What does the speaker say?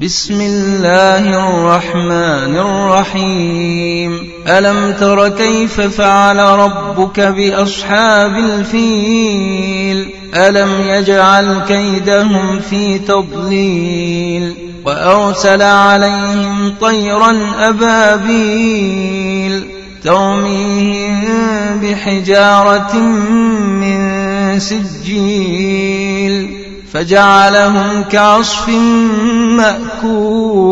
بسم الله الرحمن الرحيم ألم تر كيف فعل ربك بأصحاب الفيل ألم يجعل كيدهم في تضليل وأرسل عليهم طيرا أبابيل ترميهم بحجارة من سجيل فجعلهم كعصف مأكول